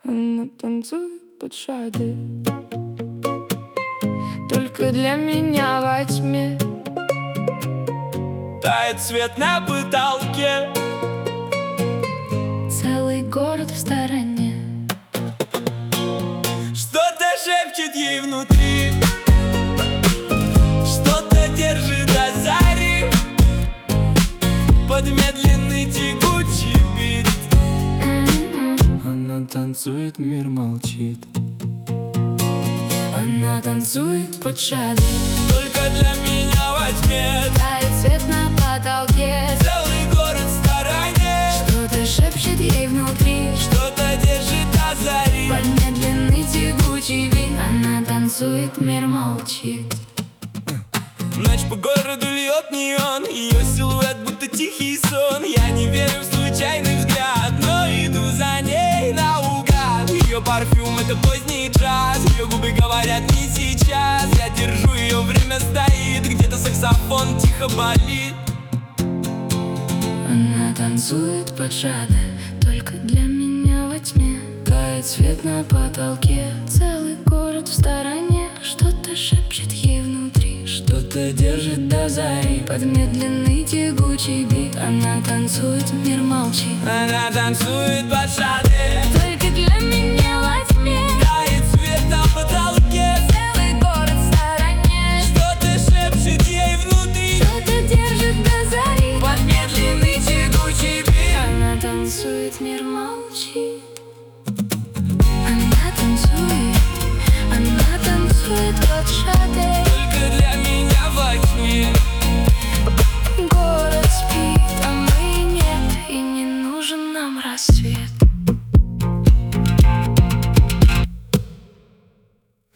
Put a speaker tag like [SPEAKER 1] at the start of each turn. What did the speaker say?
[SPEAKER 1] Она танцует под шады, только для меня во тьме.
[SPEAKER 2] Тает свет на потолке,
[SPEAKER 1] Целый город в стороне.
[SPEAKER 2] что-то шепчет ей внутри, что-то держит до зари, под медленный тягучий бит.
[SPEAKER 3] Она танцует, мир молчит.
[SPEAKER 1] Она танцует под шады,
[SPEAKER 2] Только для меня во тьме.
[SPEAKER 1] тает свет на потолке.
[SPEAKER 2] Целый город в стороне,
[SPEAKER 1] Что-то шепчет ей внутри,
[SPEAKER 2] что-то держит до зари.
[SPEAKER 1] под медленный тягучий бит. Она танцует, мир молчит.
[SPEAKER 2] Ночь по городу льет неон, ее силуэт будто тихий сон. Я не верю в случайный взгляд, но иду за ней наугад. Ее парфюм — это поздний час, ее губы говорят не сейчас. Я держу ее, время стоит, где-то саксофон тихо болит.
[SPEAKER 1] Она танцует под шады, только для меня во тьме. Тает свет на потолке, целый город в стороне. Что-то шепчет ей внутри, что-то держит до зари, под медленный тягучий бит. Она танцует, мир молчит.
[SPEAKER 2] Она танцует под шады.